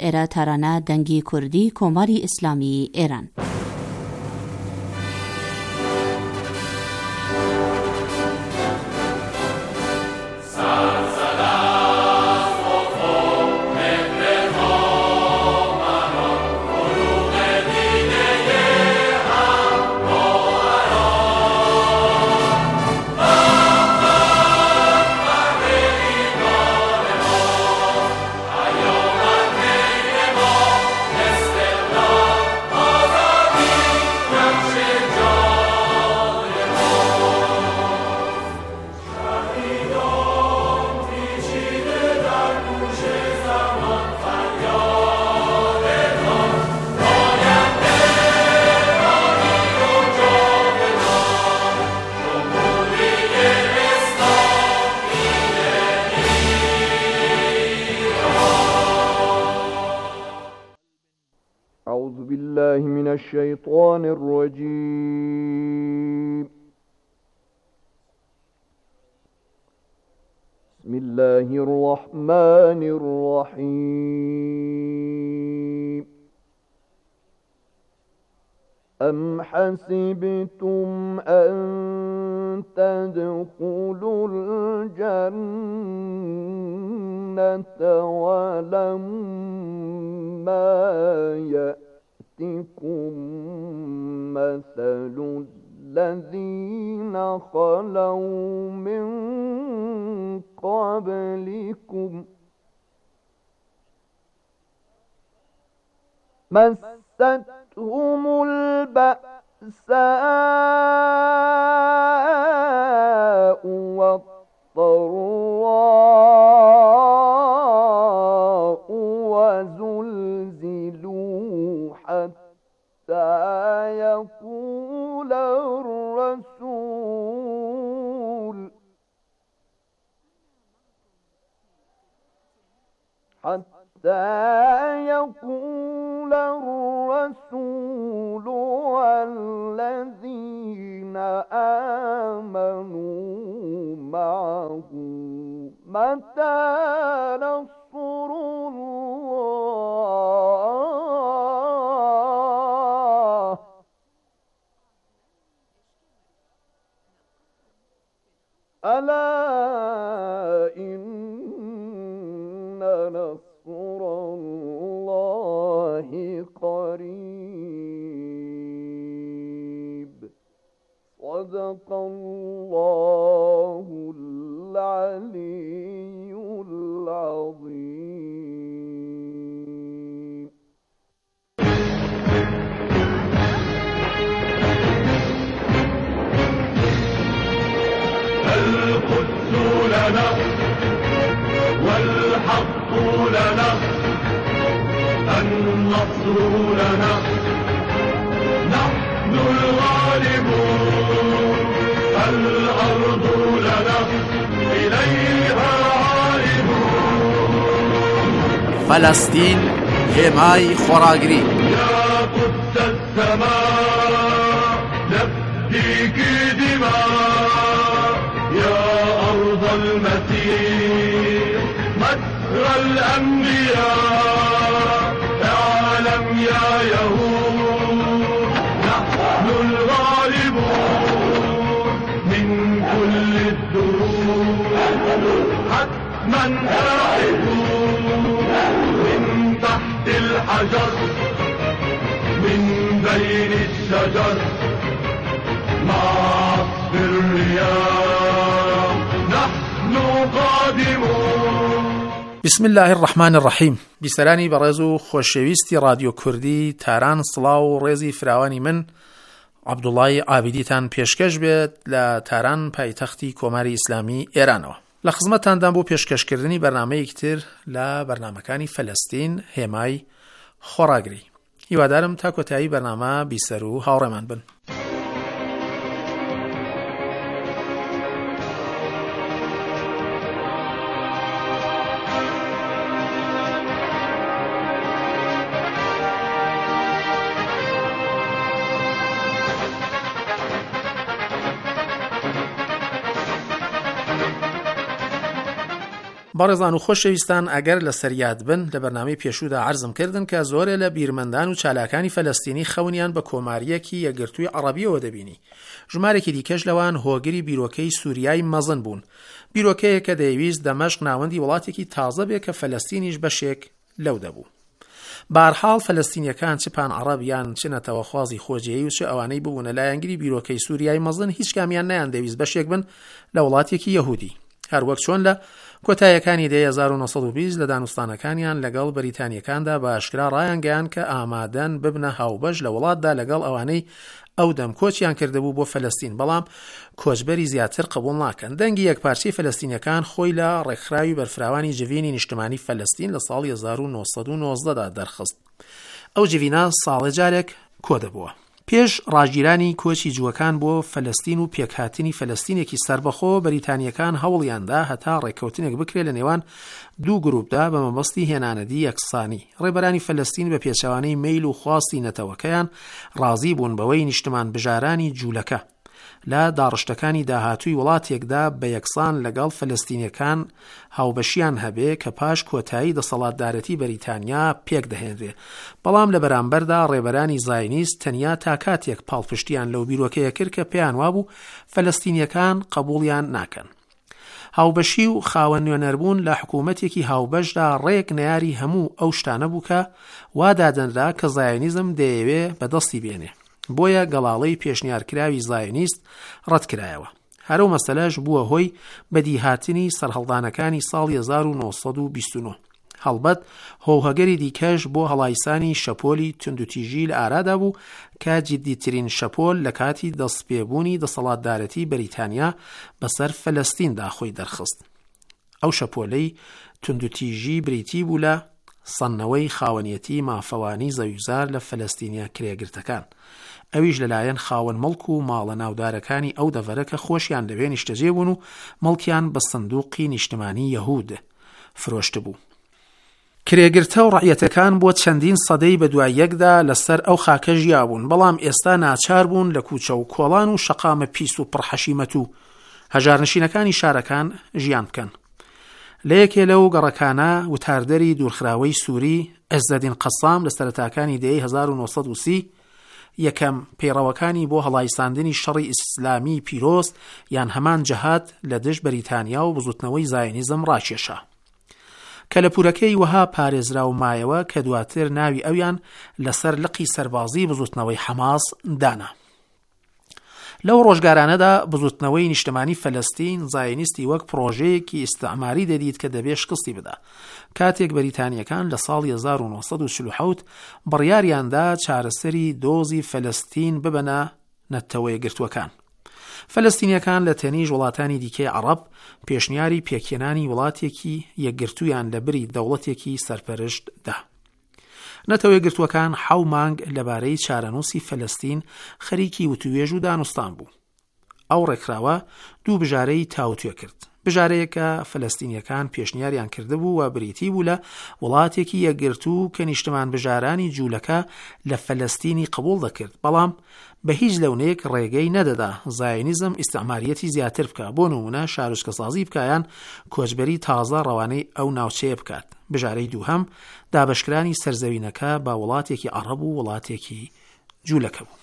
ایرا ترانه دنگی کردی کماری اسلامی ایران. أعوذ بالله من الشيطان الرجيم. بسم الله الرحمن الرحيم. أم حسبتم أن تدخلوا الجنة ولما يأتكم مثل الذين خلوا من قبلكم مستهم البأساء والضراء وزلزلوا حتى يقول الرسول والذين آمنوا معه متى نصر الله ألا إن نصر الله قريب. صدق الله العلي العظيم. القدس لنا والحق لنا النصر لنا نحن الغالبون الأرض لنا إليها عائدون. فلسطين حمای خوراگری. يا قدس السماء نفديك دماء يا أرض المسيح مسرى الأنبياء. اعلم يا يهود نحن الغالبون من كل الدروب حتما آحدون من تحت الحجر من بين الشجر مع عصف الرياح نحن قادمون. بسم الله الرحمن الرحیم. بیسەرانی بەڕێز و خۆشەویستی رادیۆ کوردی تاران سڵاو و ڕێزی فراوانی من عەبدوڵڵای عابیدیتان پێشکەش بێت لە تاران پایتەختی کۆماری ئیسلامی ئێرانەوە. لە خزمەتتاندان بۆ پێشکەشکردنی بەرنامەیەکی تر لە بەرنامەکانی فەلەستین هێمای خۆراگری. هیوادارم تا کۆتایی بەرنامە بیسەر و هاوڕێمان بن. بەڕێزان و خۆشەویستان، ئەگەر لە سەریاد بن لە بەرنامەی پێشوودا عەرزم کردن کە زۆرێ لە بیرمەندان و چالاکانی فەلەستینی خەونیان بە کۆماریەکی یەکگرتووی عەرەبیەوە دەبینی. ژمارێکی دیکەش لەوان هۆگری بیرۆکەی سووریای مەزن بوون، بیرۆکەیە کە دەیویست دەمەشق ناوەندی وڵاتێکی تازە بێ کە فەلەستینیش بەشێک لەو دەبوو. بەهەرحاڵ فەلەستینیەکان چ پان عەرەب یان چ نەتەوەخوازی خۆجێیی و چ ئەوانەی ببوونە لایەنگری بیرۆکەی سووریای مەزن هیچ کامیان نەیان دەویست بەشێک بن لە وڵاتێکی یەهودی. هەروەک چۆن لە کۆتاییەکانی دەی 1920 لە دانوستانەکانیان لەگەڵ بەریتانیەکاندا بە ئاشکرا ڕایانگەیان کە ئامادەن ببنە هاوبەش لە وڵاتدا لەگەڵ ئەوانەی ئەو دەم کۆچیان کردهبوو بۆ فەلەستین، بەڵام کۆچبەری زیاتر قبول ناکەن. دەنگی یەکپارچەی فەلەستینیەکان خۆی لە ڕێکخراوی بەرفراوانی جڤینی نیشتمانی فەلەستین لە ساڵی 1990 دا دەرخست. ئەو جڤینە ساڵێ جارێک کۆ دەبووە. پێش ڕاگیرانی کۆچی جووەکان بۆ فەلەستین و پێکهاتنی فەلەستینێکی سەربەخۆ، بەریتانیەکان هەوڵیاندا هەتا ڕێککەوتنێک بکرێت لە نێوان دوو گروپدا بە مەبەستی هێنانەدی یەکسانی. ڕێبەرانی فەلەستین بە پێچەوانەی میل و خواستی نەتەوەکەیان ڕازی بوون بەوەی نیشتمان بژارانی جوولەکە لە داڕشتەکانی داهاتووی وڵاتێکدا بە یەکسان لەگەڵ فەلەستینیەکان هاوبەشیان هەبێ کە پاش کۆتایی دەسەڵاتدارەتی بەریتانیا پێک دەهێنرێ. بەڵام لە بەرامبەردا ڕێبەرانی زاینیست تەنیا تا کاتێک پاڵپشتیان لەو بیرۆکەیە کرد کە پێیان وابوو فەلەستینیەکان قبوڵیان ناکەن. هاوبەشی و خاوەن نوێنەربوون لە حکوومەتێکی هاوبەشدا ڕێک نەیاری هەموو ئەو شتانە بوو کە وادادەنرا کە زاینیزم دەیەوێ بەدەستی بێنێ. بۆیە گەڵاڵەی پێشنیارکراوی زایۆنیست ڕەتکرایەوە. هەرو مەسەلەش بووە هۆی بەدیهاتنی سەرهەڵدانەکانی ساڵی 1929. هەڵبەت هۆوهەگەری دیکەش بۆ هەڵایسانی شەپۆلی توندوتیژی لە ئارادا بوو کە جددیترین شەپۆل لە کاتی دەستپێبوونی دەسەڵاتدارەتی بەریتانیا بەسەر فەلەستیندا خۆی دەرخست. ئەو شەپۆلەی توندوتیژی بریتی بوو لە سەنەوەی خاوەنیەتی مافەوانی زەویزار لە فەلەستینیا کرێگرتەکان، ئەویش لەلایەن خاوەن مەڵک و ماڵە ناودارەکانی ئەو دەڤەرە کە خۆشیان لەوێ نیشتەجێ بوون و مەڵکیان بە سندوقی نیشتمانی یەهود فرۆشت بوو. کرێگرتە و ڕەعیەتەکان بۆ چەندین سەدەی بە دوای یەکدا لەسەر ئەو خاکە ژیا بوون، بەڵام ئێستا ناچار بوون لە کوچە و کۆڵان و شەقامە پیس و پڕحەشیمەت و هەژارنشینەکانی شارەکان ژیان بکەن. لە یەکێ لەو گەڕەکانە وتاردەری دوورخراوەی سووری ئەزەدین قەسام لە سەرەتاکانی دەی 1930 یەکەم پەیڕەوەکانی بۆ هەڵایساندنی شەڕی ئیسلامی پیرۆز یان هەمان جەهاد لە دژ بەریتانیا و بزوتنەوەی زایۆنیزم ڕاکێشا کە لە پورەکەی وەها پارێزرا و مایەوە کە دواتر ناوی ئەویان لەسەر لقی سەربازی بزوتنەوەی حەماس دانا. لەو ڕۆژگارانەدا بزوتنەوەی نیشتمانی فەلەستین زایۆنیستی وەک پرۆژەیەکی ئیستعماری دەدیت کە دەبێ شکستی بدا. کاتێک بەریتانیەکان لە ساڵی 1947 بڕیاریاندا چارەسەری دۆزی فەلەستین ببەنە نەتەوەیە گرتووەکان. فەلەستینیەکان لە تەنیژ وڵاتانی دیکەی عەرەب پێشنیاری پێکهێنانی وڵاتێکی یەکگرتوویان لە بری دەوڵەتێکی سەرپەرشت دا. نەتەوەیە گرتووەکان 7 مانگ لەبارەی چارەنووسی فەلەستین خەریکی وتوێژ و دانوستان بوو. ئەو ڕێکخراوە دوو بژارەی تاوتوێ کرد. بژارەیە کە فەلەستینیەکان پێشنیاریان کردبوو و بریتی بوو لە وڵاتێکی یەکگرتوو کە نیشتمان بژارانی جوولەکە لە فەلەستینی قبول دەکرد، بەڵام بە هیچ لەونەیەک ڕێگەی نەدەدا زایۆنیزم ئیستعماریەتی زیاتر بکە، بۆ نمونە شارۆچکەسازی بکایان کۆچبەری تازە ڕەوانەی ئەو ناوچەیە بکات. بژارەی دووهەم دابەشکرانی سەرزەوینەکە با وڵاتێکی عەرەب و وڵاتێکی جوولەکە بوو.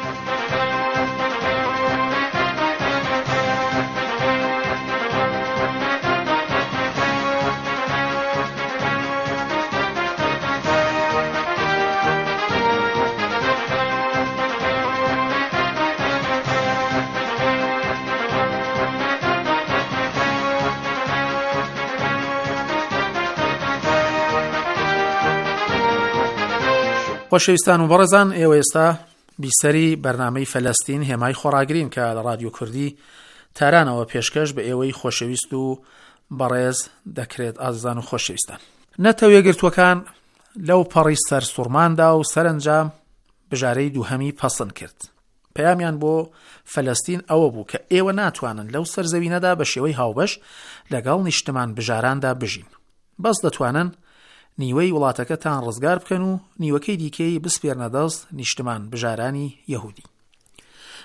خۆشەویستان و بەڕێزان، ئێوە ئێستا بیسەری بەرنامەی فەلەستین هێمای خۆراگرین کە لە رادیۆ کوردی تارانەوە پێشکەش بە ئێوەی خۆشەویست و بەڕێز دەکرێت. ئازیزان و خۆشەویستان، نەتەوەیە گرتووەکان لەو پەڕی سەر سوورماندا و سەرنجام بژارەی دووهەمی پەسەند کرد. پەیامیان بۆ فەلەستین ئەوە بوو کە ئێوە ناتوانن لەو سەرزەوینەدا بە شێوەی هاوبەش لەگەڵ نیشتمان بژاراندا بژین. بەس دەتوانن نیوەی وڵاتەکەتان ڕزگار بکەن و نیوەکەی دیکەی بسپێرنە دەست نیشتمان بژارانی یەهودی.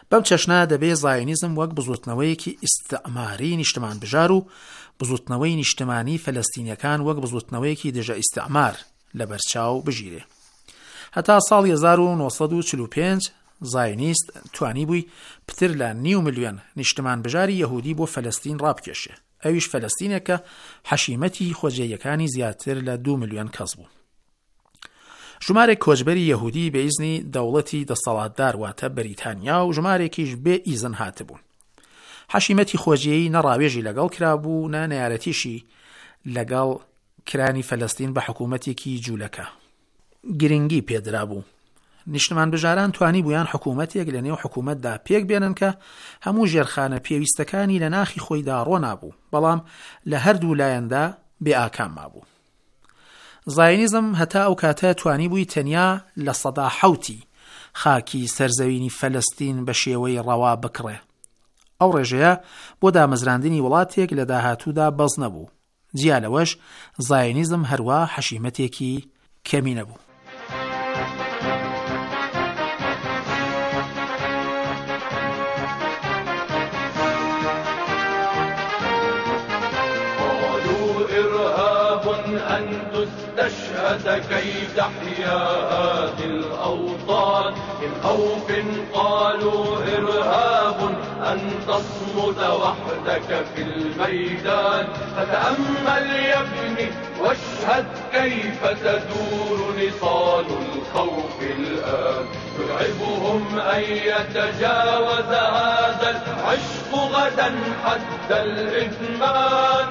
بەم چەشنە دەبێ زایۆنیزم وەک بزوتنەوەیەکی ئیستعماری نیشتمان بژار و بزوتنەوەی نیشتمانی فەلەستینیەکان وەک بزوتنەوەیەکی دژە ئیستعمار لەبەرچاو بژیرێ. هەتا ساڵی 1945 زایۆنیست توانی بووی پتر لە 9 ملیۆن نیشتمان بژاری یەهودی بۆ فەلەستین ڕابکێشێ، ئەویش فەلەستینێکە حەشیمەتی خۆجێیەکانی زیاتر لە 2 ملیۆن کەس بوو. ژمارێک کۆچبەری یەهودی بە ئیزنی دەوڵەتی دەسەڵاتدار واتە بەریتانیا و ژمارێکیش بێ ئیزن هاتبوون. حەشیمەتی خۆجێیی نەڕاوێژی لەگەڵ کرابوو نە نەیارەتیشی لەگەڵ کرانی فەلەستین بە حکوومەتێکی جوولەکە. گرنگی پێدرا بوو. نیشتمان بژاران توانی بوویان حکوومەتێک لە نێو حکوومەتدا پێک بێنن کە هەموو ژێرخانە پێویستەکانی لە ناخی خۆیدا ڕۆ نابوو، بەڵام لە هەردوو لایەندا بێ ئاکام مابوو. زایۆنیزم هەتا ئەو کاتە توانی بووی تەنیا لە 1970 خاکی سەرزەوینی فەلەستین بە شێوەی ڕەوا بکڕێ. ئەو ڕێژەیە بۆ دامەزراندنی وڵاتێک لە داهاتوودا بەز نەبوو. جیا لەوەش زایۆنیزم هەروە حەشیمەتێکی کەمی نەبوو. أن تستشهد كي تحيا هذه الأوطان، من خوف قالوا إرهاب أن تصمد وحدك في الميدان، فتأمل يا ابني واشهد كيف تدور نصال الخوف الآن، يرعبهم أن يتجاوز هذا العشق غدا حد الإدمان.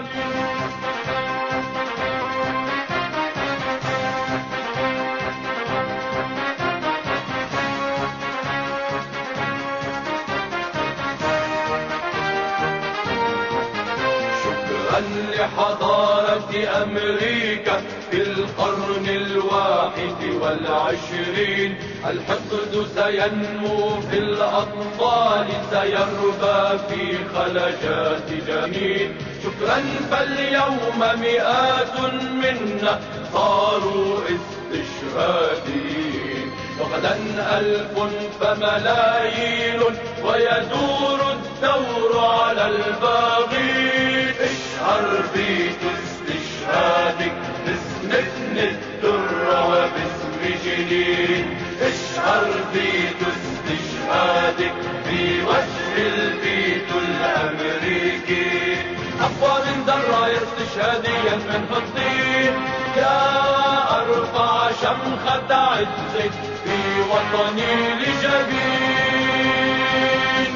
لحضارة أمريكا في القرن 21، الحقد سينمو في الأطفال، سيربى في خلجات جنين. شكرا فاليوم مئات منا صاروا استشهاديين، وغدا 1000 فملايين، ويدور الدور على الباغين. اشعر بيت استشهادك باسم ابن الدر وباسم جنين، اشعر بيت استشهادك في وجه البيت الأمريكي، أقوى من ذرايا استشهاديا من الطين، يا أرفع شمخة عزك في وطني لجبين.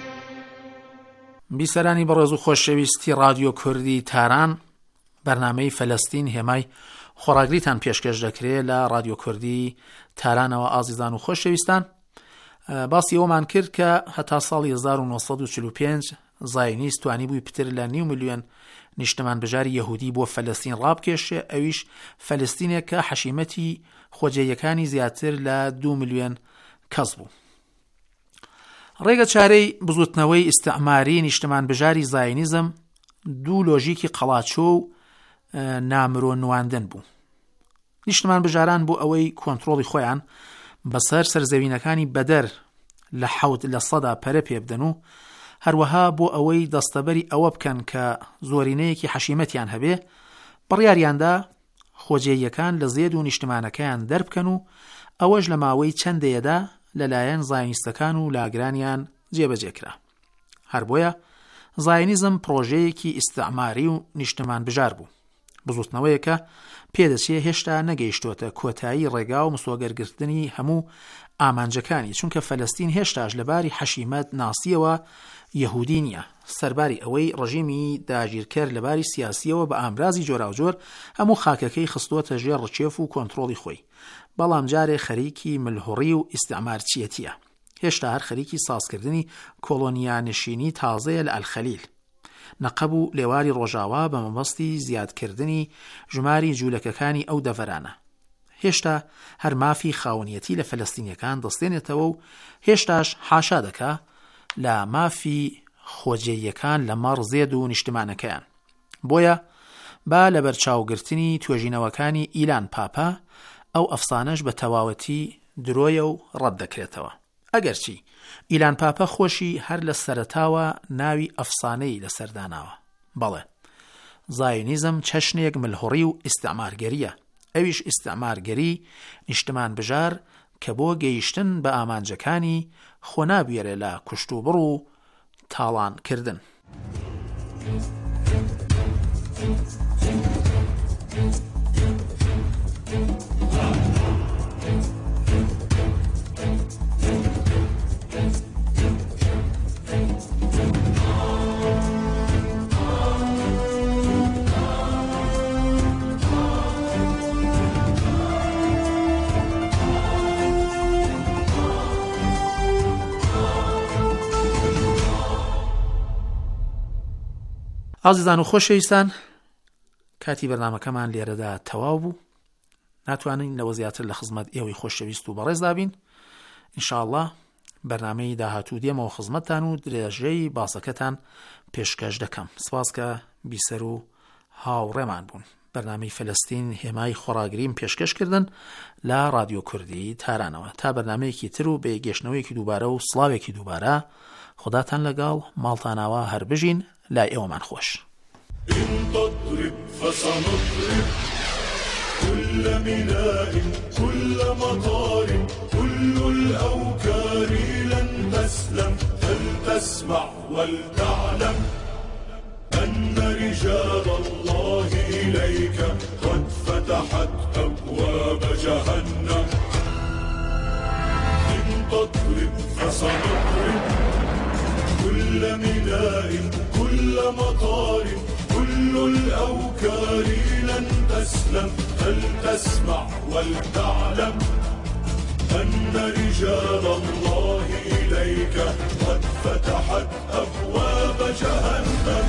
بیسەرانی بەڕێز و خۆشەویستی رادیۆ کوردی تاران، بەرنامەی فەلەستین هێمای خۆراگریتان پێشکەش دەکرێت لە رادیۆ کوردی تارانەوە. ئازیزان و خۆشەویستان، باسی ئەومان کرد کە هەتا ساڵی 1945 زایۆنیست توانی بووی پتر لە 9 ملیۆن نیشتمان بژاری یەهودی بۆ فەلەستین ڕابکێشێ، ئەویش فەلەستینێک کە حەشیمەتی خۆجێیەکانی زیاتر لە 2 ملیۆن کەس بوو. ڕێگە چارەی بزوتنەوەی ئیستعماری نیشتمان بژاری زایۆنیزم دوو لۆژیکی قەڵاچۆ و نامرۆ نواندن بوو. نیشتمان بژاران بۆ ئەوەی کۆنتڕۆڵی خۆیان بەسەر سەرزەوینەکانی بەدەر لە 7% پەرە پێ بدەن و هەروەها بۆ ئەوەی دەستەبەری ئەوە بکەن کە زۆرینەیەکی حەشیمەتیان هەبێ، بڕیاریاندا خۆجێیەکان لە زێد و نیشتمانەکەیان دەربکەن و ئەوەش لە ماوەی چەندەیەدا لەلایەن زایۆنیستەکان و لاگرانیان جێبەجێکرا. هەر بۆیە زایۆنیزم پرۆژەیەکی ئیستعماری و نیشتمان بژار بوو، بزوتنەوەیەکە پێدەچێ هێشتا نەگەیشتوتە کۆتایی ڕێگا و مسۆگەرگرتنی هەموو ئامانجەکانی، چونکە فەلەستین هێشتاش لەباری حەشیمەت ناسیەوە یەهودی نییە، سەرباری ئەوەی ڕژیمی داگیرکەر لەباری سیاسیەوە بە ئامرازی جۆراوجۆر هەموو خاکەکەی خستووەتە ژێر ڕچێف و کۆنتڕۆڵی خۆی، بەڵام جارێ خەریکی ملهوڕی و ئیستعمارچیەتیە، هێشتا هەر خەریکی سازکردنی کۆلۆنیانشینی تازەیە لە ئەلخەلیل، نەقەب و لێواری ڕۆژاوا بە مەبەستی زیادکردنی ژماری جوولەکەکانی ئەو دەڤەرانە. هێشتا هەر مافی خاوەنیەتی لە فەلەستینیەکان دەستێنێتەوە و هێشتاش حاشا دەکا لە مافی خۆجێیەکان لە مەڕ زێد و نیشتمانەکەیان. بۆیە با لە بەرچاوگرتنی توێژینەوەکانی ئیلان پاپا ئەو ئەفسانەش بە تەواوەتی درۆیە و ڕەت دەکرێتەوە. ئەگەرچی ئیلان پاپە خۆشی هەر لە سەرەتاوە ناوی ئەفسانەی لەسەرداناوە. بەڵێ زایۆنیزم چەشنێک ملهوڕی و ئیستعمارگەریە، ئەویش ئیستعمارگەری نیشتمان بژار کە بۆ گەیشتن بە ئامانجەکانی خۆ نابوێرێ لە کوشت و بڕ و تاڵانکردن. ئازیزان و خۆشەویستان، کاتی بەرنامەکەمان لێرەدا تەواو بوو. ناتوانین لەوە زیاتر لە خزمەت ئێوەی خۆشەویست و بەڕێزدا بین. ئینشاءالله بەرنامەی داهاتوو دێمەوە خزمەتتان و درێژەی باسەکەتان پێشکەش دەکەم. سپاس کە بیسەر و هاوڕێمان بوون. بەرنامەی فەلەستین هێمای خۆراگریم پێشکەشکردن لە رادیۆ کوردی تارانەوە. تا بەرنامەیەکی تر و بە گەشتنەوەیەکی دووبارە و سڵاوێکی دووبارە، خوداتان لەگەڵ ماڵتانەوە هەر بژین. لای ئێوەمان خۆش. إن تضرب فسنضرب كل ميناء كل مطار كل الأوكار لن تسلم فلتسمع ولتعلم أن رجال الله إليك قد فتحت أبواب جهنم. إن تضرب فسنضرب كل ميناء كل مطار كل الأوكار لن تسلم فلتسمع ولتعلم أن رجال الله إليك قد فتحت أبواب جهنم.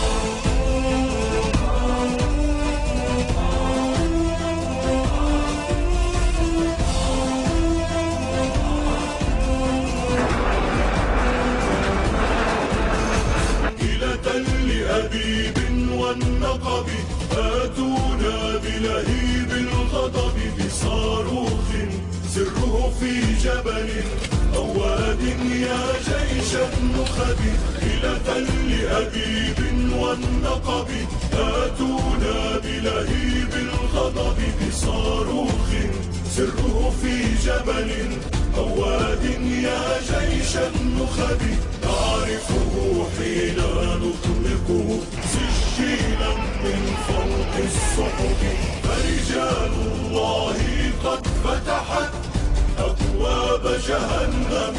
لأبيب والنقب آتونا بلهيب الغضب بصاروخ سره في جبل أو واد يا جيش النخب. إلى لأبيب والنقب آتونا بلهيب الغضب بصاروخ سره في جبل أو واد يا جيش النخب. نعرفه حين نطلقه سجيلا من فوق السحب. فرجال الله قد فتحت أبواب جهنم.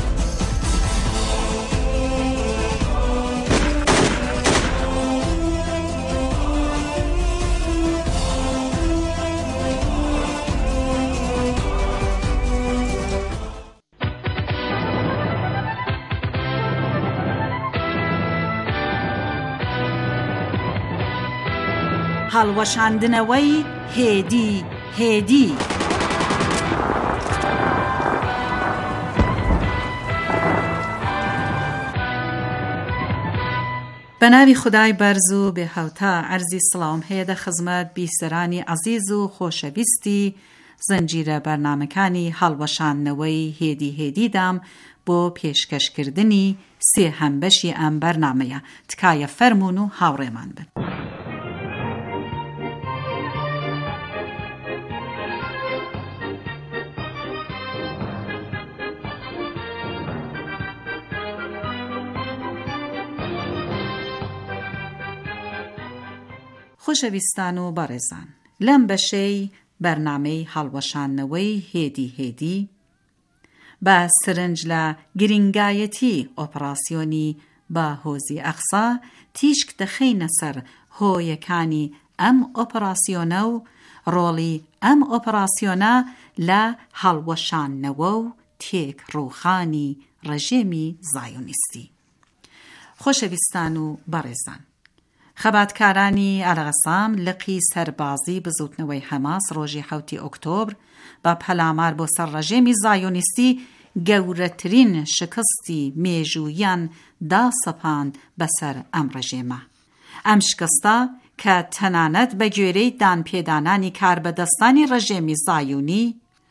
هەڵوەشاندنەوەی هێدی هێدی. بە ناوی خودای بەرز و بێهەوتا عەرزی سڵاوم هەیە دە خزمەت بیسەرانی عەزیز و خۆشەویستی زنجیرە بەرنامەکانی هەڵوەشاندنەوەی هێدی هێدیدام بۆ پێشکەشکردنی سێهەم بەشی ئەم بەرنامەیە. تکایە فەرموون و هاوڕێمان بن. خۆشەویستان و بەڕێزان، لەم بەشەی بەرنامەی هەڵوەشاندنەوەی هێدی هێدی بە سرنج لە گرنگایەتی ئۆپراسیۆنی بە هۆزی ئەقسا تیشک دەخەینە سەر هۆیەکانی ئەم ئۆپراسیۆنە و ڕۆڵی ئەم ئۆپراسیۆنە لە هەڵوەشاندنەوە و تێکڕووخانی ڕژێمی زایۆنیستی. خۆشەویستان و بەڕێزان، خەباتکارانی ئەلغەسام لقی سەربازی بزوتنەوەی هەماس ڕۆژی 7 ئۆکتۆبر بە پەلامار بۆ سەر ڕژێمی زایۆنیستی گەورەترین شکستی مێژوویان داسەپاند بەسەر ئەم ڕژێمە. ئەم شکستە کە تەنانەت بە گوێرەی دانپێدانانی کاربەدەستانی ڕژێمی زایۆنی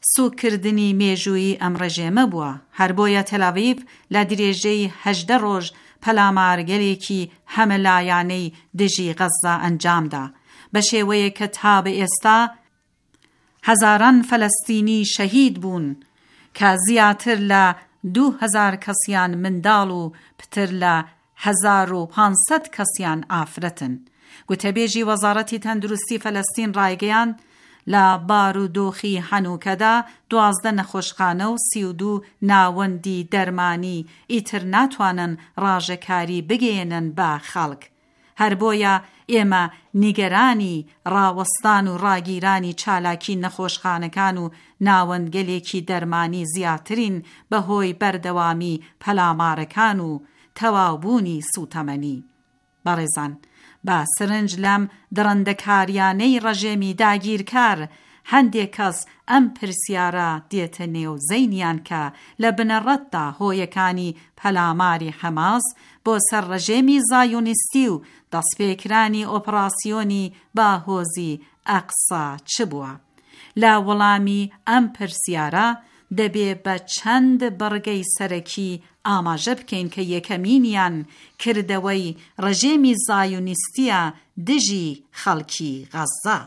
سوکردنی مێژووی ئەم ڕێژێمە بووە. هەر بۆیە تەلەڤیڤ لە درێژەی 18 ڕۆژ پەلامارگەرێکی هەمەلایانەی دژی غەزە ئەنجامدا، بە شێوەیە کە تا بە ئێستا هەزاران فەلەستینی شەهید بوون کە زیاتر لە 2000 کەسیان منداڵ و پتر لە 1500 کەسیان ئافرەتن. گوتەبێژی وەزارەتی تەندروستی فەلەستین ڕایگەیاند لە بارودۆخی هەنووکەدا 12 نەخۆشخانە و 32 ناوەندی دەرمانی ئیتر ناتوانن ڕاژەکاری بگێنن بە خەڵک. هەر بۆیە ئێمە نیگەرانی ڕاوەستان و ڕاگیرانی چالاکی نەخۆشخانەکان و ناوەندگەلێکی دەرمانی زیاترین بەهۆی بەردەوامی پەلامارەکان و تەواوبوونی سوتەمەنی. بەڕێزان، با سرنج لەم دڕندەکاریانەی ڕەژێمی داگیرکار هەندێک کەس ئەم پرسیارە دێتە نێو زەینیان کە لە بنەڕەتدا هۆیەکانی پەلاماری حەماس بۆ سەر ڕەژێمی زایۆنیستی و دەستپێکرانی ئۆپراسیۆنی باهۆزی ئەقسا چ بووە؟ لە وەڵامی ئەم پرسیارە دەبێ بە چەند بەڕگەی سەرەکی ئاماژە بکەین کە یەکەمینیان کردەوەی ڕەژێمی زایۆنیستیە دژی خەڵکی غەزە.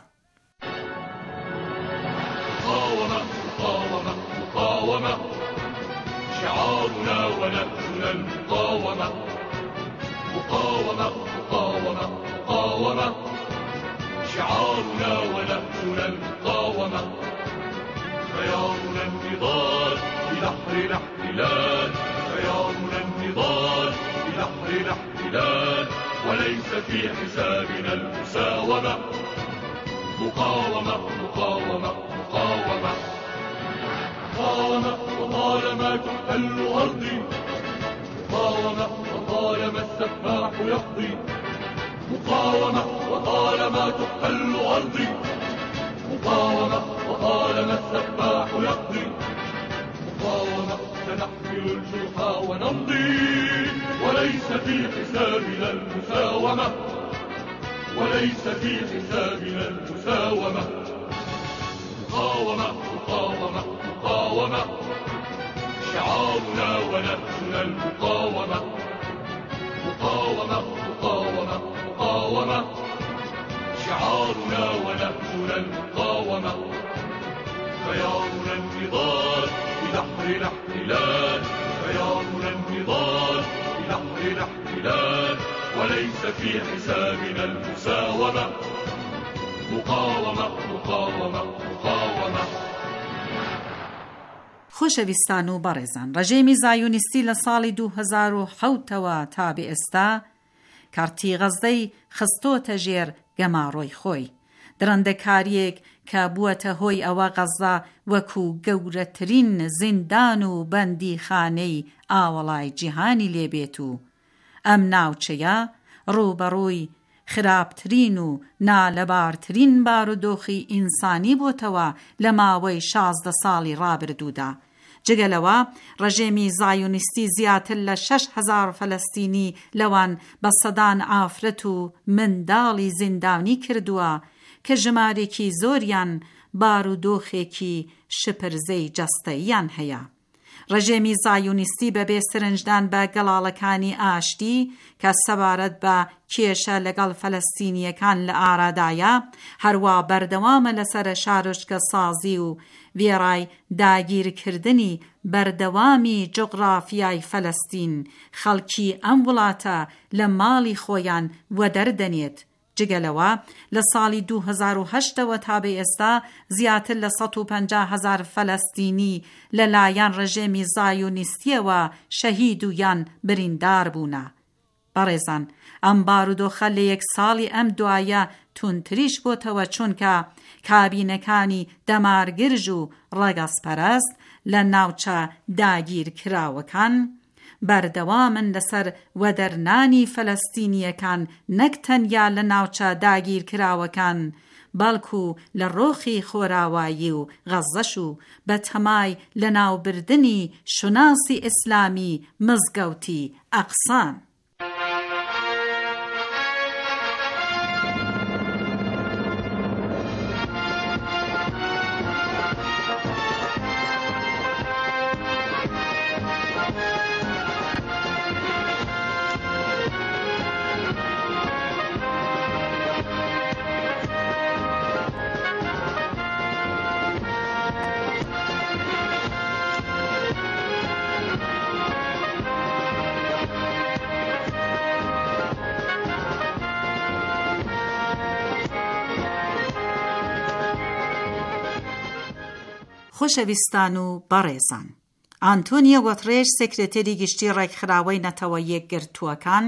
شعارنا ونهجنا المقاومة، مقاومة مقاومة مقاومة، شعارنا ونهجنا المقاومة، خيارنا النضال ببحر الاحتلال، خيارنا النضال ببحر الاحتلال، وليس في حسابنا المساومة، مقاومة مقاومة مقاومة، مقاومة وطالما تحتل أرضي، مقاومة وطالما السفاح يقضي، مقاومة وطالما تحتل أرضي، مقاومة وطالما السفاح يقضي، مقاومة سنحمل الجرح ونمضي، وليس في حسابنا المساومة، وليس في حسابنا المساومة، مقاومة مقاومة مقاومة، شعارنا ونهجنا المقاومة، مقاومة مقاومة مقاومة، شعارنا ونهجنا المقاومة، خيارنا النضال ببحر الاحتلال، خيارنا النضال ببحر الاحتلال، وليس في حسابنا المساومة، مقاومة مقاومة مقاومة. خۆشەویستان و بەڕێزان، ڕەژێمی زایۆنیستی لە ساڵی 2007ەوە تا بە ئێستا کارتی غەزەی خستۆتە ژێر گەماڕۆی خۆی، درەندەکاریەک کە بووەتە هۆی ئەوە غەزە وەکو گەورەترین زیندان و بەندیخانەی ئاوەڵای جیهانی لێبێت و ئەم ناوچەیە ڕووبەڕووی خراپترین و نالەبارترین بارودۆخی ئینسانی بۆتەوە لە ماوەی 16 ساڵی ڕابردوودا. جگەلەوە ڕەژێمی زایۆنیستی زیاتر لە 6,000 فەلەستینی لەوان بە سەدان ئافرەت و منداڵی زیندانی کردووە کە ژمارێکی زۆریان بارودۆخێکی شپرزەی جەستەییان هەیە. ڕەژێمی زایۆنیستی بەبێ سرنجدان بە گەڵاڵەکانی ئاشتی کە سەبارەت بە کێشە لەگەڵ فەلەستینیەکان لە ئارادایە، هەروە بەردەوامە لەسەر شارۆچکە سازی و وێڕای داگیرکردنی بەردەوامی جوغرافیای فەلەستین خەڵکی ئەم وڵاتە لە ماڵی خۆیان وەدەردەنێت. جگەلەوە لە ساڵی 2008ەوە تا بە ئێستا زیاتر لە 150,000 فەلەستینی لەلایەن ڕەژێمی زایۆنیستیەوە شەهید و یان بریندار بوونە. بەڕێزان، ئەم بارودۆخە لە یەک ساڵی ئەم دوایە تونتریش بۆتەوە چونکە کابینەکانی دەمارگرژ و ڕەگەزپەرست لە ناوچە داگیرکراوەکان بەردەوامن لەسەر وەدەرنانی فەلەستینیەکان، نەک تەنیا لە ناوچە داگیرکراوەکان بەڵکو لە ڕۆخی خۆراوایی و غەزەش و بە تەمای لە ناوبردنی شوناسی ئیسلامی مزگەوتی ئەقسان. خۆشەویستان و بەڕێزان، ئانتۆنیۆ گوتێرێش سێکرێتەری گشتی ڕێکخراوەی نەتەوە یەکگرتووەکان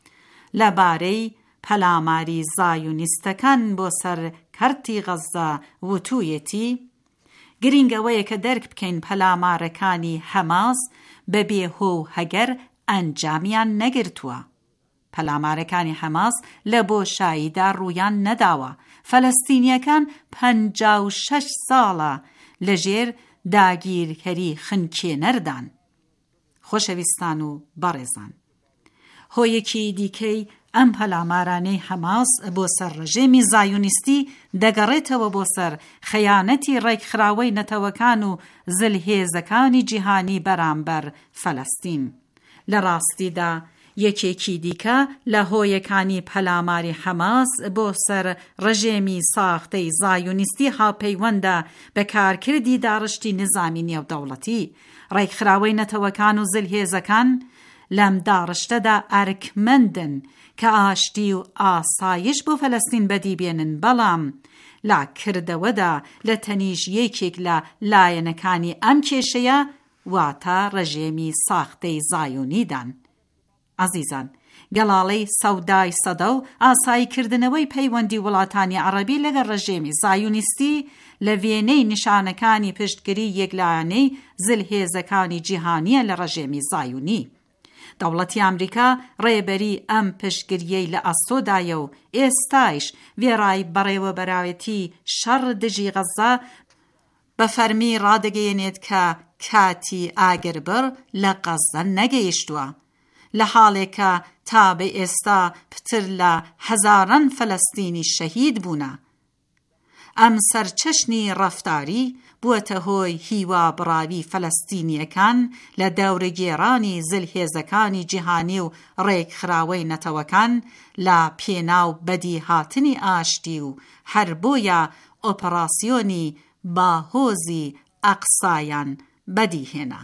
لەبارەی پەلاماری زایونیستەکان بۆ سەر کەرتی غەزە وتوویەتی گرنگەوەیە کە دەرک بکەین پەلامارەکانی هەماس بەبێ هۆ هەگەر ئەنجامیان نەگرتووە. پەلامارەکانی هەماس لە بۆشاییدا ڕوویان نەداوە. فەلەستینیەکان 56 ساڵە لەژێر داگیرکەری خنکێنەردان. خۆشەویستان و بەڕێزان، هۆیەکی دیکەی ئەم پەلامارانەی هەماس بۆ سەر ڕژێمی زایونیستی دەگەڕێتەوە بۆ سەر خەیانەتی ڕێکخراوەی نەتەوەکان و زلهێزەکانی جیهانی بەرامبەر فەلەستین. لە ڕاستیدا یەکێکی دیکە لە هۆیەکانی پەلاماری هەماس بۆ سەر ڕژێمی ساختەی زایونیستی هاوپەیوەندە بە کارکردی داڕشتی نظامی نێودەوڵەتی. ڕێکخراوەی نەتەوەکان و زلهێزەکان لەم داڕشتەدا ئەرکمەندن کە ئاشتی و ئاسایش بۆ فەلەستین بەدیبێنن، بەڵام لا کردەوەدا لە تەنیژ یەکێک لە لایەنەکانی ئەم کێشەیە واتە ڕژێمی ساختەی زایونیدان. عزیزان، گەڵاڵەی سەودای سەدە و ئاساییکردنەوەی پەیوەندی وڵاتانی عەرەبی لەگەڵ ڕژێمی زایونیستی لە وێنەی نیشانەکانی پشتگیری یەکلایەنەی زلهێزەکانی جیهانیە لە ڕژێمی زایونی. دەوڵەتی ئەمریکا ڕێبەری ئەم پشتگیریەی لە ئەستۆدایە و ئێستایش وێڕای بەڕێوەبەرایەتی شەڕ دژی غەزە بە فەرمی ڕادەگەیەنێت کە کاتی ئاگربڕ لە غەزە نەگەیشتووە، لە حاڵێکە تا بە ئێستا پتر لە هەزاران فەلەستینی شەهید بوونە. ئەم سەرچەشنی ڕەفتاری بووەتە هۆی هیوا بڕاوی فەلەستینیەکان لە دەورەگێڕانی زلهێزەکانی جیهانی و ڕێکخراوەی نەتەوەکان لە پێناو بەدی هاتنی ئاشتی و هەر بۆیە ئۆپەراسیۆنی باهۆزی ئەقسایان بەدیهێنا.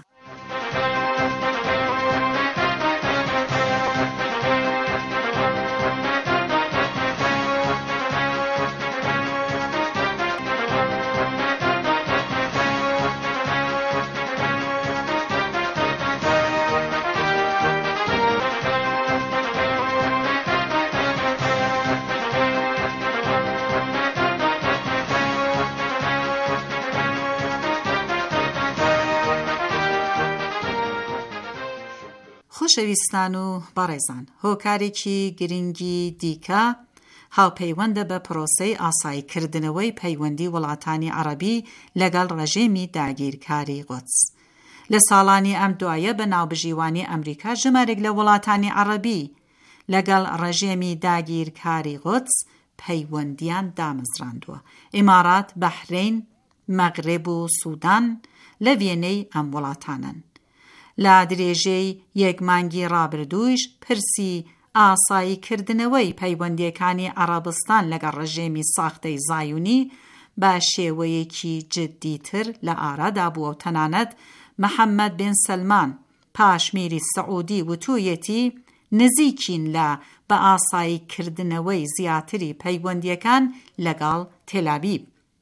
خۆشەویستان و بەڕێزان، هۆکارێکی گرنگی دیکە هاوپەیوەندە بە پرۆسەی ئاساییکردنەوەی پەیوەندی وڵاتانی عەرەبی لەگەڵ ڕژێمی داگیرکاری قودس. لە ساڵانی ئەم دوایە بە ناوبژیوانی ئەمریکا ژمارێک لە وڵاتانی عەرەبی لەگەڵ ڕژێمی داگیرکاری قودس پەیوەندیان دامەزراندووە. ئیمارات، بەحرین، مەغرب و سوودان لە وێنەی ئەم وڵاتانن. لە درێژەی یەک مانگی ڕابردوویش پرسی ئاساییکردنەوەی پەیوەندیەکانی عەرەبستان لەگەڵ ڕژێمی ساختەی زایونی بە شێوەیەکی جددیتر لە ئارادا بووە و تەنانەت محەممەد بن سەلمان پاشمیری سەعودی وتوویەتی نزیکین لە بە ئاساییکردنەوەی زیاتری پەیوەندیەکان لەگەڵ تێل‌ئەڤیڤ.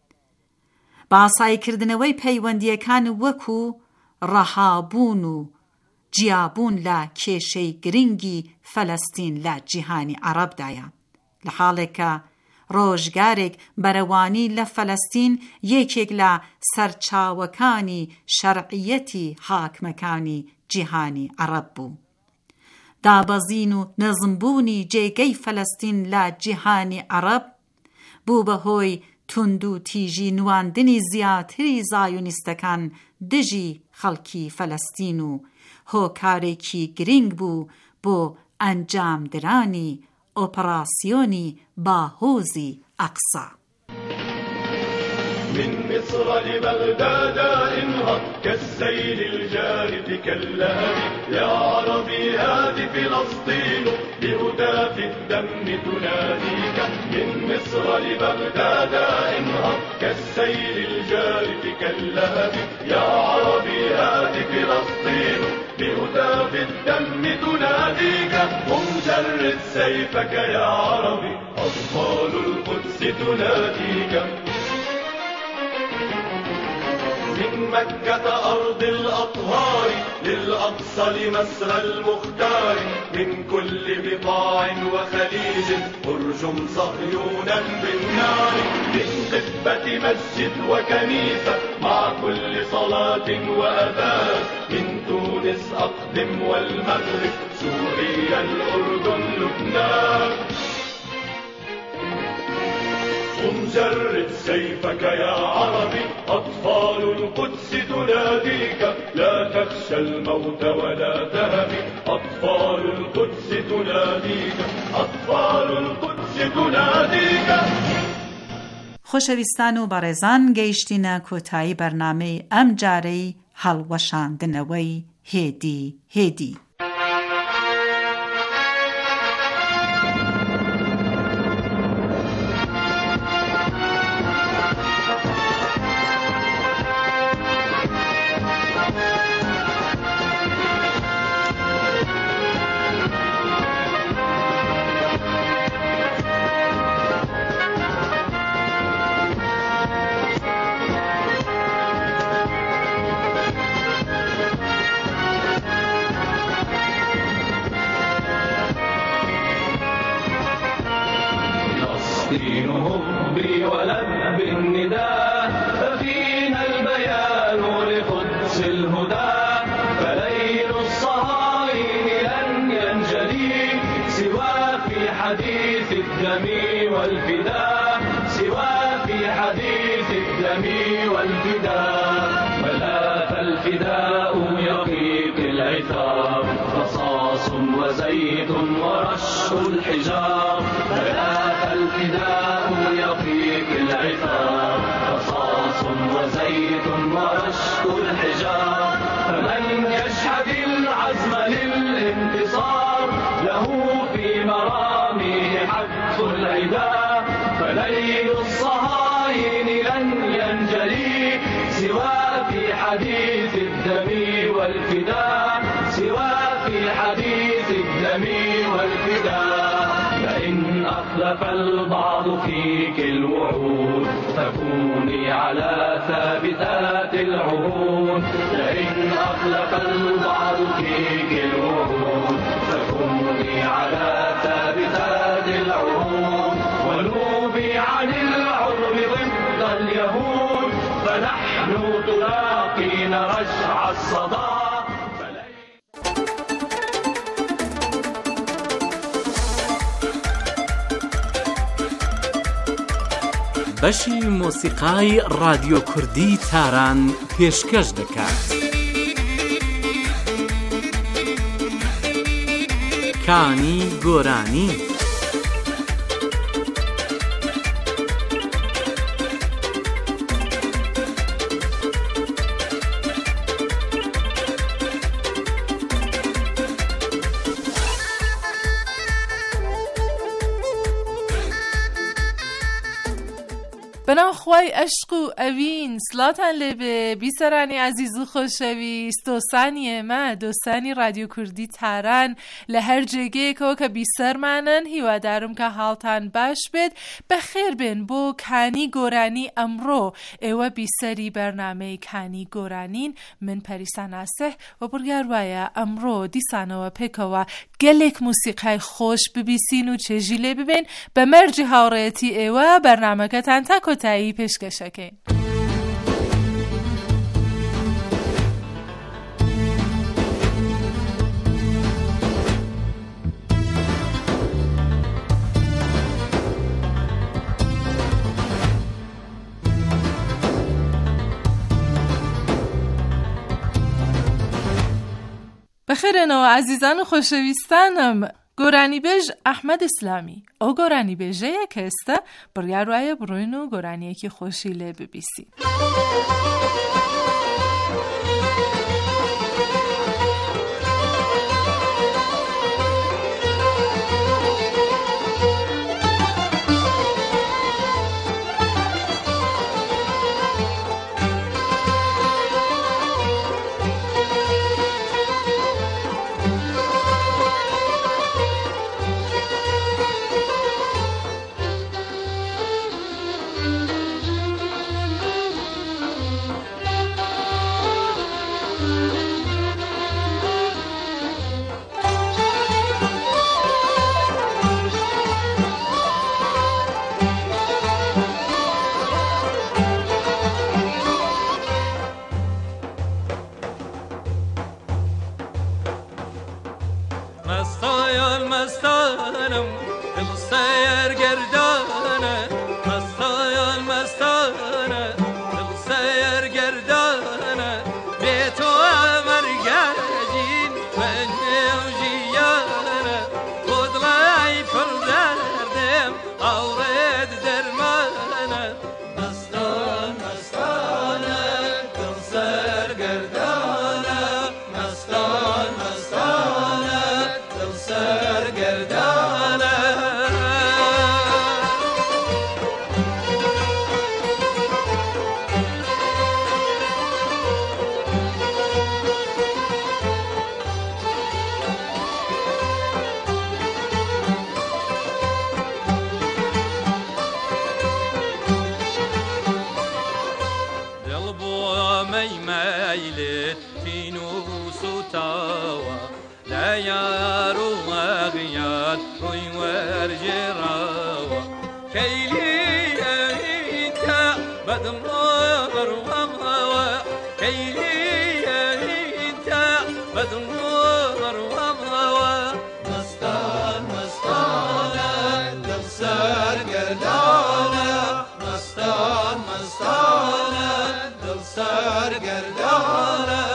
بە ئاساییکردنەوەی پەیوەندیەکان وەکو ڕەهابوون و جیابوون لە کێشەی گرنگی فەلەستین لە جیهانی عەرەبدایە، لە حاڵێکە ڕۆژگارێک بەرەوانی لە فەلەستین یەکێک لە سەرچاوەکانی شەرعیەتی حاکمەکانی جیهانی عەرەب بوو. دابەزین و نەزمبوونی جێگەی فەلەستین لە جیهانی عەرەب بوو بەهۆی تند و تیژی نواندنی زیاتری زایونیستەکان دژی خەڵکی فەلەستین و هۆکارێکی گرنگ بوو بۆ ئەنجامدرانی ئۆپەراسیۆنی باهۆزی ئەقسا. من مصر لبغداد انهض كالسيل الجارف كاللهب يا عربي هذه فلسطين بهتاف الدم تناديك. من مصر لبغداد انهض كالسيل الجارف كاللهب يا عربي هذه فلسطين بهتاف الدم تناديك. قم جرد سيفك يا عربي أطفال القدس تناديك. من مكة أرض الأطهار للأقصى لمسرى المختار، من كل بقاع وخليج ارجم صهيونا بالنار، من قبة مسجد وكنيسة مع كل صلاة وأذان، من تونس أقدم والمغرب سوريا الأردن لبنان. قم جرد سيفك يا عربي أطفال القدس تناديك، لا تخشى الموت ولا تهبي أطفال القدس تناديك، أطفال القدس تناديك. خۆشەویستان و بەڕێزان گەیشتینە کۆتایی بەرنامەی ئەم جارەی هەڵوەشاندنەوەی هێدی هێدی. هبي ولب النداء، ففينا البيان لقدس الهدى، فليل الصهاينة لن ينجلي سوى في حديث الدم والفداء، سوى في حديث الدم والفداء. ملاك الفداء يقيك العثار، رصاص وزيت ورش الحجار، ملاك الفداء يقيك العثار، رصاص وزيت ورش الحجار. فمن يشهد العزم للانتصار له في مرامه حتف العدا، فليل الصهاينة لن ينجلي سوى في حديث الدم والفداء، سوى في حديث الدم والفداء. فإن أخلف البعض فيك الوعود فكوني على ثابتات العهود، فإن أخلف البعض فيك الوعود فكوني على ثابتات العهود. ونوبي عن العرب ضد اليهود، فنحن تلاقين رجع الصدى. بەشی مۆسیقای رادیۆ کوردی تاران پێشکەش دەکات. کانی گۆرانی. بەناوخوای عشق و ئەوین سڵاتان لێبێ بیسەرانی عەزیز و خۆشەویست، دۆستانی ئێمە دۆستانی رادیۆ کوردی تاران لە هەر جێگەیەکەوە کە بیسەرمانن، هیوادارم کە حاڵتان باش بێت، بەخێر بێن بۆ کانی گۆرانی ئەمڕۆ. ئێوە بیسەری بەرنامەی کانی گۆرانین، من پەریسا ناسح و بڕیار وایە ئەمڕۆ دیسانەوە پێکەوە گەلێک موسیقای خۆش ببیسین و چێژی لێ ببێن بە مەرجی هاوڕێتی ئێوە بەرنامەکەتان تا کۆتایی پێشکەشەکەین. بەخێرێنەوە عەزیزان و خۆشەویستانم. گۆرانیبێژ ئەحمەد ئیسلامی ئەو گۆرانیبێژەیە کە ئێستا بڕیار وایە بڕۆین و گۆرانیەکی خۆشی لێ ببیسین. بدمر وما كيلي انت بدمر وما مستان مستان دلسر گردانه مستان مستان دلسر گردانه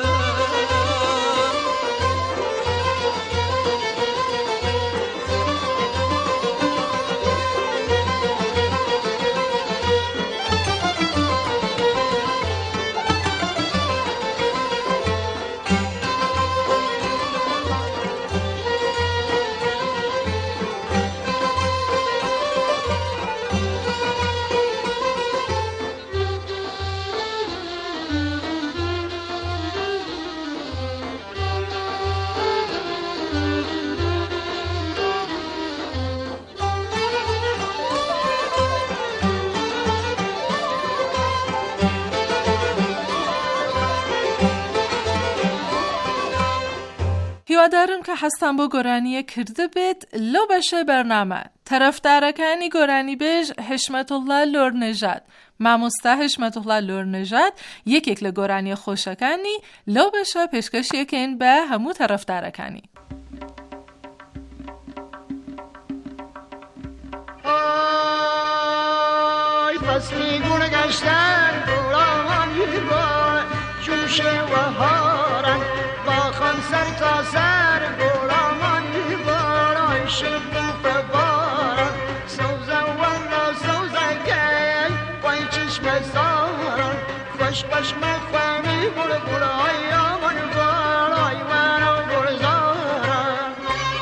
هیوادارم که هەستان بۆ گۆرانیە کرده بێت لەو بەشە بەرنامە. تەرەفدارەکانی گۆرانی بێژ حشمەتوڵڵا لۆرنەژاد، مامۆستا حشمەتوڵڵا لۆرنەژاد یەکێک لە گۆرانیە خۆشەکانی لەو بەشە پێشکەشیەکەین بە هەموو تەرەفدارەکانی. فصلی گل گشتن گلانی با جوش و هارن با خان سر تا سر گلانی باران شکوف باران سوزه والا سوزه گل پای چشم زاران خوش خوش مخوانی گل گلای آمان بارای منو گل زارن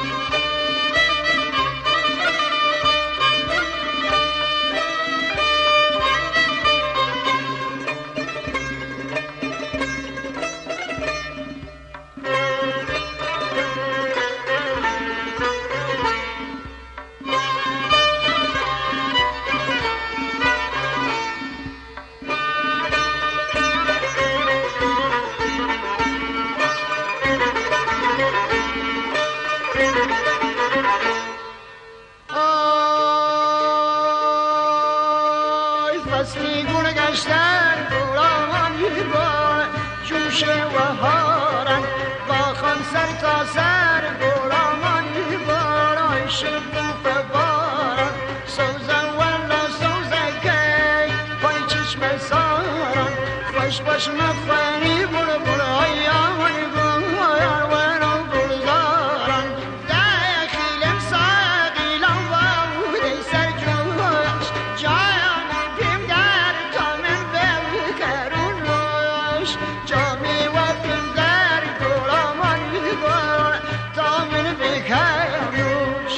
فصلی گل گشتن گلانی با جوش و هارن با خان سر تا سر گلانی باران شکوف باران سوزه والا سوزه گی پای چشم ساران خوش خوش مخوانی بل بل های آمانی گویار ورم گل زاران داخلم ساقیلم وعوده سر جوش جایم بیم در تامن بکرون روش جامی و بیم در گلامانی گل تامن بکرون روش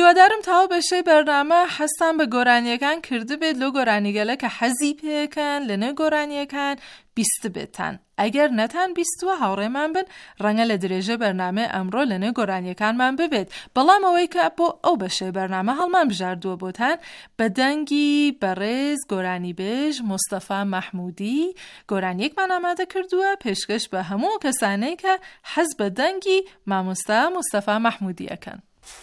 هیوادارم تاو بشه برنامه حسن به گۆرانیەکان کرده بێت لۆ گۆرانیگەلە کە حەزی پێکەن لەنێ گۆرانیەکان بیست بێتن. ئەگەر نەتان بیستوە هاوڕێمان بن ڕەنگە لە درێژە بەرنامە ئەمڕۆ لەنێ گۆرانیەکانمان ببێت. بەڵام ئەوەی کە بۆ ئەو بەشەی بەرنامە هەڵمان بژاردووە بۆتان بە دەنگی بەڕێز گۆرانیبێژ مستەفا مەحموودی گۆرانیەکمان ئامادە کردووە پێشکەش بە هەموو کەسانەی کە حەز بە دەنگی مامۆستا مستەفا مەحموودی ئەکەن.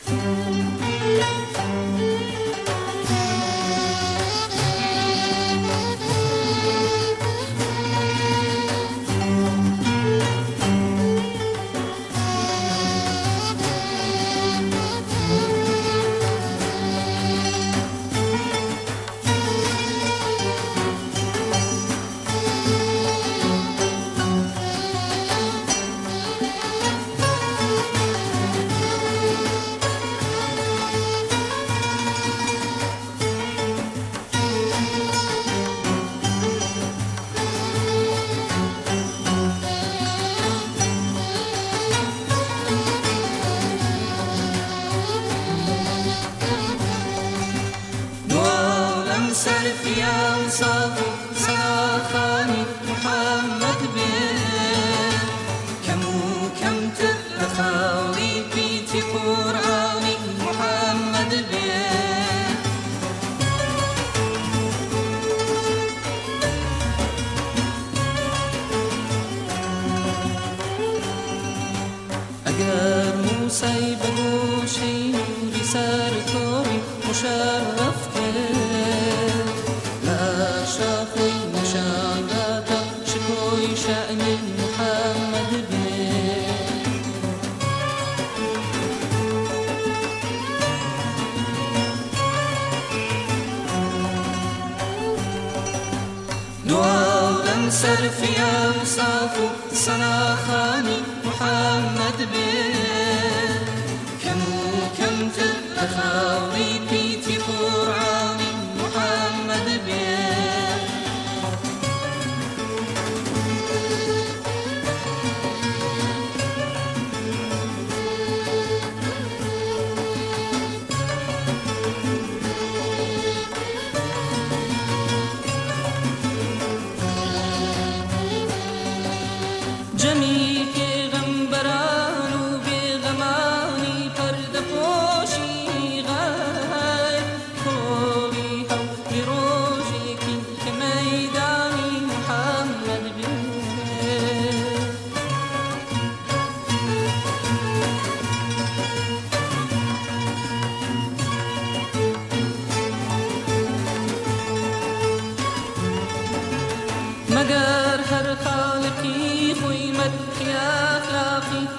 مگر هر خالقی خویمت کی اخلاقی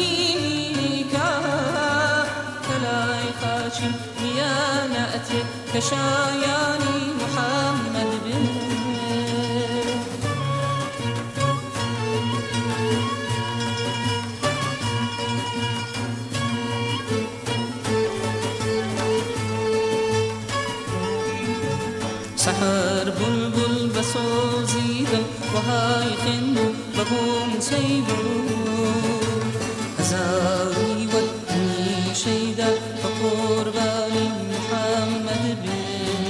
عظیمی که کلای خاشم میانت کشایانی محمد بن سحر بلبل بسوزیدم و های خندو بگم سیبو هزاری و نیشیده و قربانی محمد بی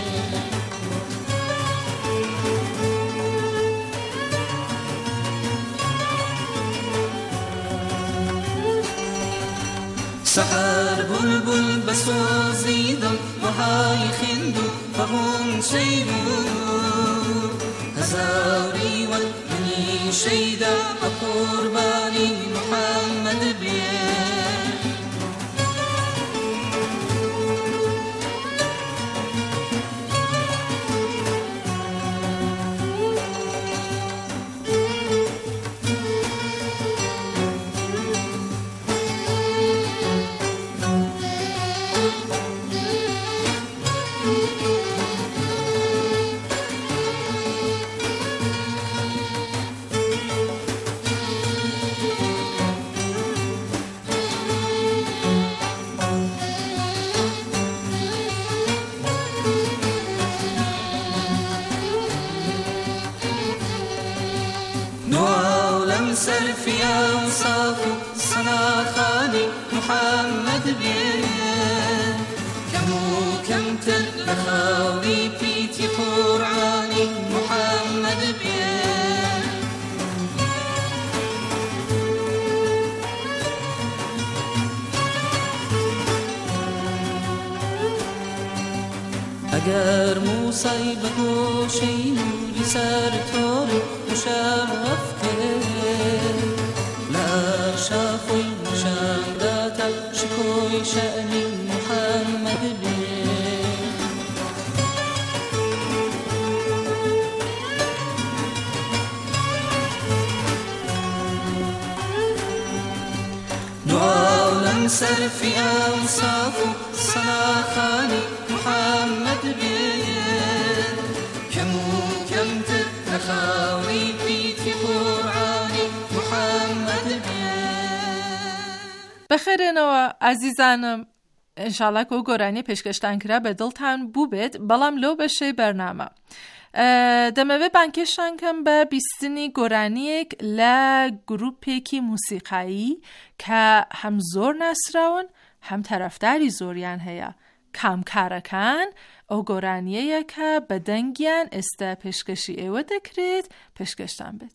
سحر بلبل بسوزیدم و های خندو بگم سیبو هزاری و نیشیده و قربانی محمد بی في أوصاف صنع خالي محمد بيه لخاوي بيتي قرآني محمد بيه اگر موسی بگوشی نوری سر توری مشرف که لا شافوی مشاهدات شکوی شأنی محمد بی نعالم سر في أوصاف صلاخاني محمد بيه كم تتخاوي بيتي قرآني محمد بيه بخيرنەوە ئازیزانم ئینشاڵڵا کە گۆرانی پێشکەشتان کرا بە دڵتان بوو بێت بەڵام لەو بەشەی بەرنامە دەمەوێت بانکێشان کەم بە بیستنی گۆرانیەک لە گروپێکی موسیقایی کە هەم زۆر ناسراون هەم تەرەفداری زۆریان هەیە کامکارەکان ئەو گۆرانیەیە کە بە دەنگیان ئێستا پێشکەشی ئێوە دەکرێت پێشکەشتان بێت.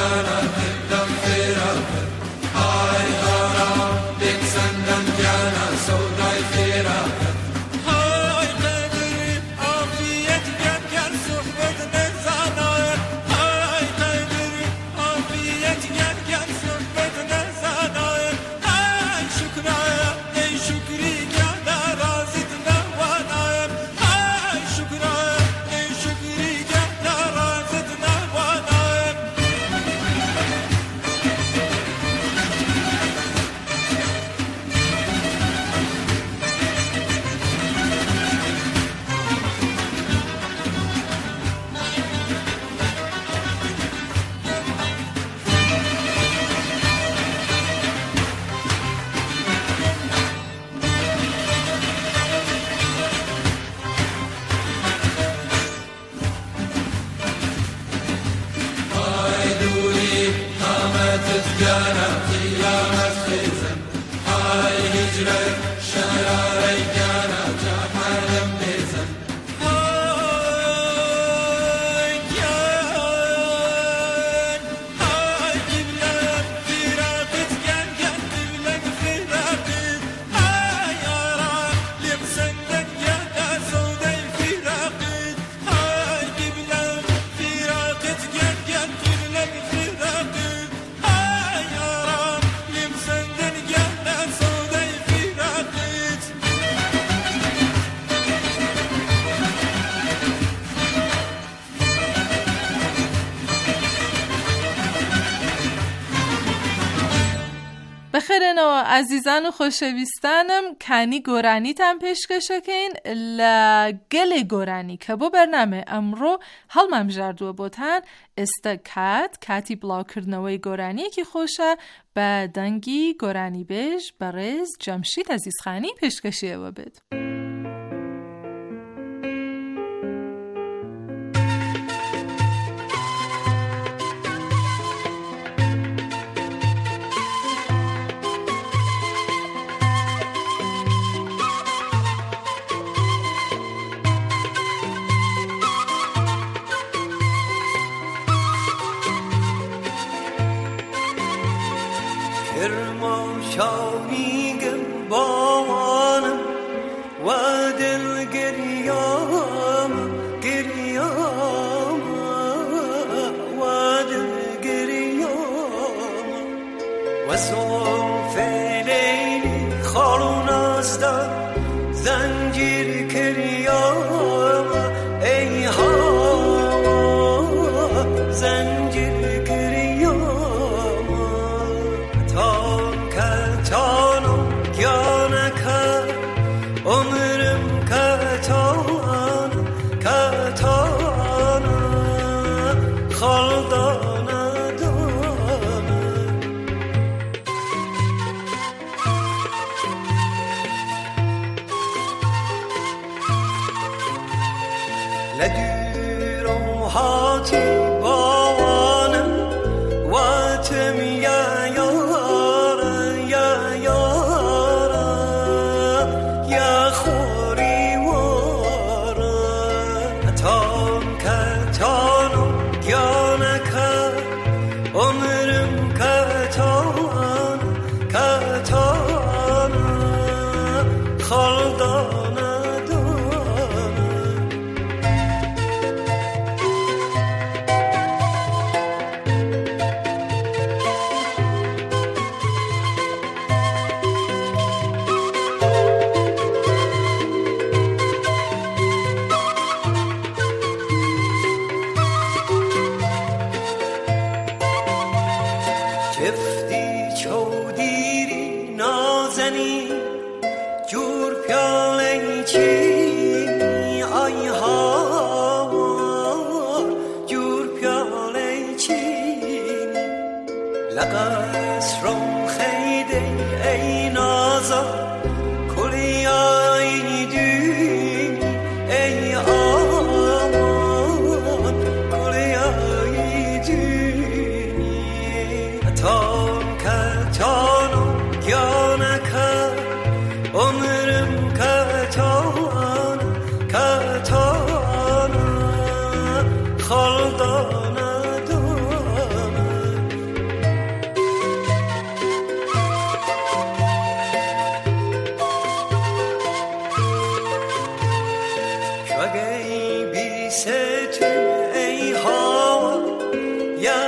بخیرنەوە عزیزان و خۆشەویستانم کانی گۆرانیتان پێشکەشەکەین لە گەلێ گۆرانی کە بۆ بەرنامە ئەمڕۆ هەڵمامژاردووە بۆتان ئێستا کاتی بڵاوکردنەوەی گۆرانیەکی خۆشە بە دەنگی گۆرانی بێژ بەڕێز جەمشید عەزیزخانی پێشکەشیەوە بێت. کرماشانیگم بانم و دل گریام گریام و دل گریام و زلف لیلی خارون است زنجیر کریام ای ها زنجیر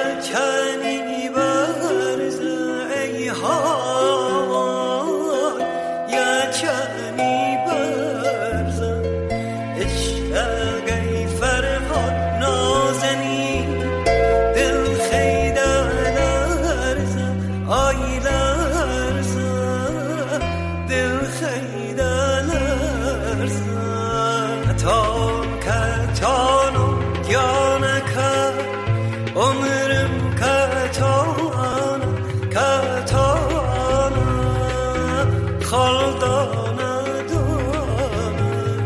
یکنی برزه ای هوای یکنی برزه عشق ای فرهاد نازنی دل خیده لرزه آی لرزه دل خیده لرزه تان کتانو گیانکه عمرم کتانه خالدانه دانه.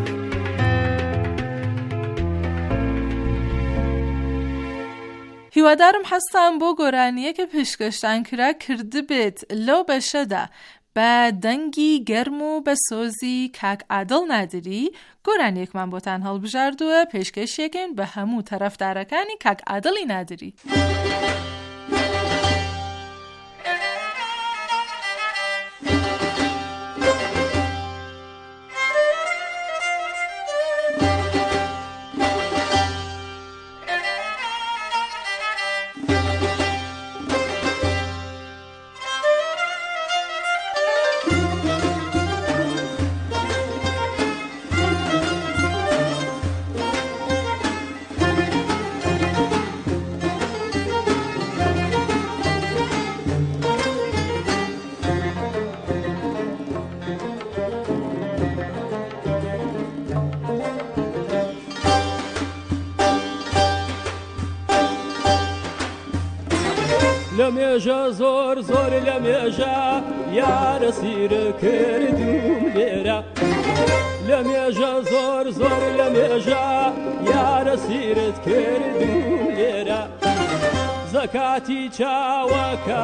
هیوادارم هەستان بۆ گۆرانیەکە پێشکەشتان کرا کردی بێت لەو بەشەدا بە دەنگی گەرم و بە سۆزی کاک عادڵ نادری گۆرانیەکمان بۆتان هەڵبژاردووە پێشکەشێکن بە هەموو تەرەفدارەکانی کاک عادڵی نادری. لەمێژە زۆر زۆر لەمێژە یارە سیرە کردوم لێرە لەمێژە زۆر زۆر لەمێژە یارە سیرت کردوم لێرە زەکاتی چاوەکە